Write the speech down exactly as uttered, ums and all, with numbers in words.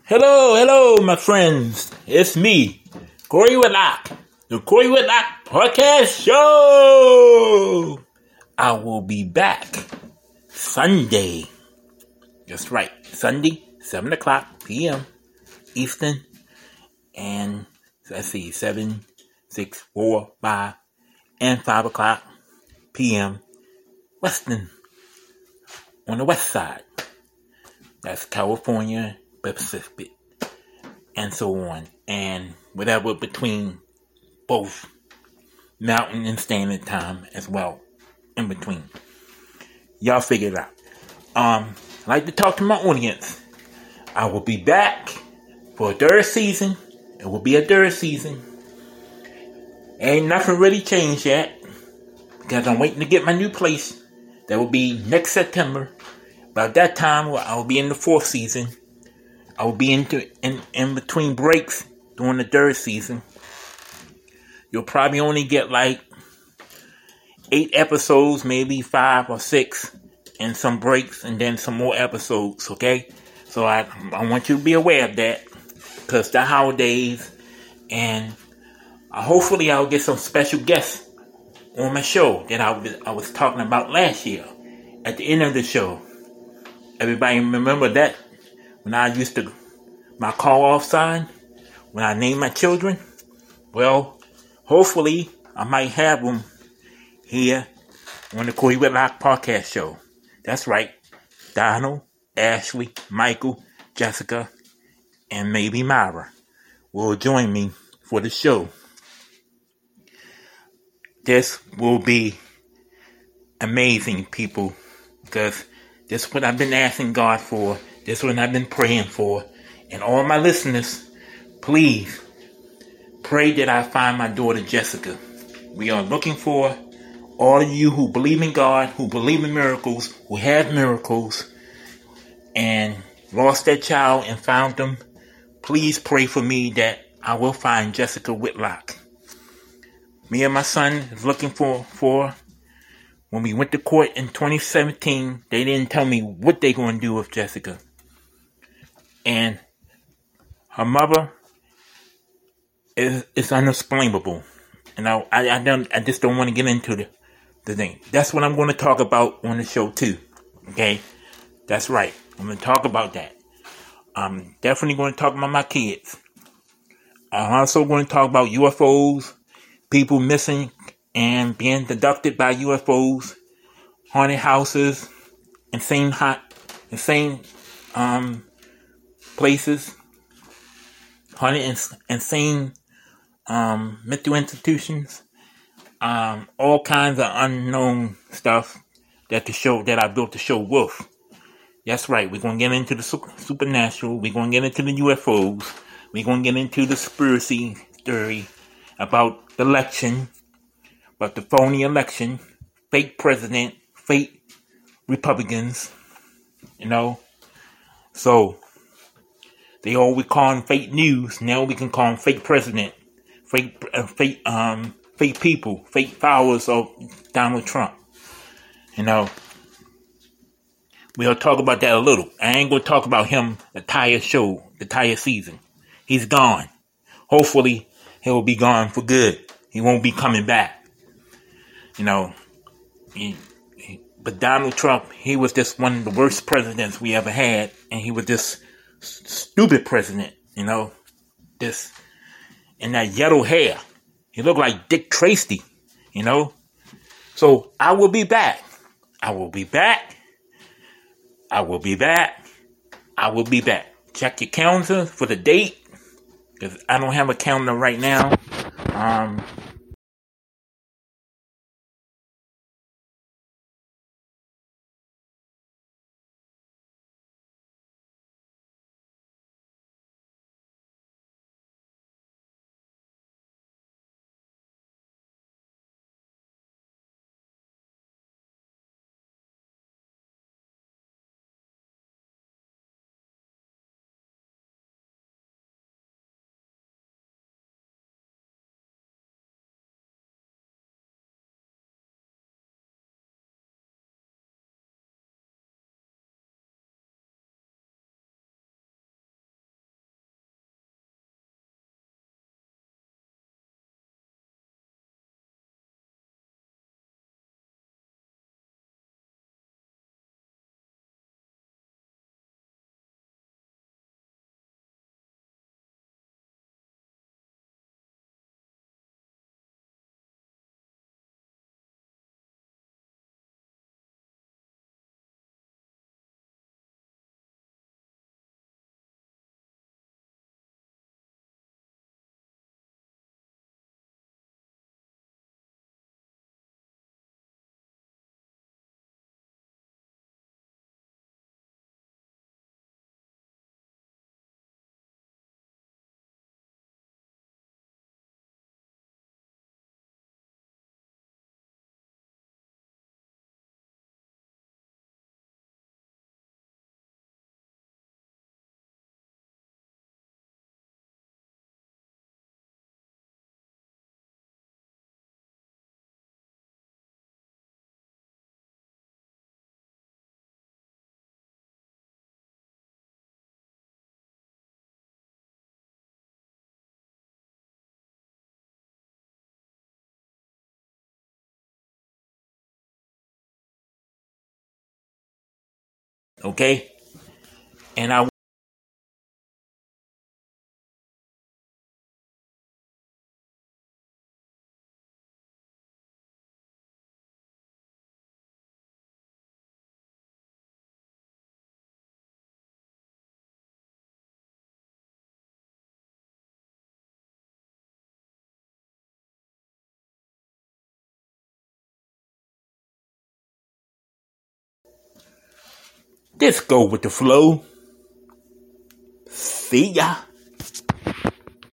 Hello, hello, my friends. It's me, Corey Whitlock, the Corey Whitlock Podcast Show. I will be back Sunday. That's right, Sunday, seven o'clock p.m. Eastern, and let's see, seven, six, four, five, and five o'clock p.m. Western, on the west side. That's California, Pacific, and so on, and whatever between both Mountain and Standard Time as well, in between. Y'all figure it out. Um, I like to talk to my audience. I will be back for a third season. It will be a third season. Ain't nothing really changed yet, because I'm waiting to get my new place. That will be next September. By that time, I will be in the fourth season. I will be into in, in between breaks during the third season. You'll probably only get like eight episodes, maybe five or six, and some breaks, and then some more episodes, okay? So I I want you to be aware of that, because the holidays, and uh, hopefully I'll get some special guests on my show that I was, I was talking about last year at the end of the show. Everybody remember that? When I used to, my call off sign, when I named my children? Well, hopefully I might have them here on the Corey Whitlock Podcast Show. That's right. Donald, Ashley, Michael, Jessica, and maybe Myra will join me for the show. This will be amazing, people, because this is what I've been asking God for. This is what I've been praying for. And all my listeners, please pray that I find my daughter Jessica. We are looking for all of you who believe in God, who believe in miracles, who have miracles, and lost their child and found them. Please pray for me that I will find Jessica Whitlock. Me and my son is looking for, for when we went to court in twenty seventeen, they didn't tell me what they're going to do with Jessica. And her mother is, is unexplainable. And I, I, I, don't, I just don't want to get into the, the thing. That's what I'm going to talk about on the show too. Okay? That's right. I'm going to talk about that. I'm definitely going to talk about my kids. I'm also going to talk about U F Os, people missing and being abducted by U F Os, haunted houses, insane hot, insane um, places, haunted ins- insane um, mental institutions, um, all kinds of unknown stuff that the show that I built the show with. That's right. We're gonna get into the super, supernatural. We're gonna get into the U F Os. We're gonna get into the conspiracy theory about the election, about the phony election, fake president, fake Republicans. You know, so they always call them fake news. Now we can call them fake president, fake, uh, fake, um, fake people, fake followers of Donald Trump. You know, we'll talk about that a little. I ain't gonna talk about him the entire show, the entire season. He's gone. Hopefully, he'll be gone for good. He won't be coming back. You know, he, he, but Donald Trump, he was just one of the worst presidents we ever had, and he was this stupid president, you know, this, and that yellow hair. He looked like Dick Tracy, you know. So I will be back. I will be back. I will be back. I will be back. Check your calendar for the date, because I don't have a calendar right now. Um, Okay? And I just go with the flow. See ya.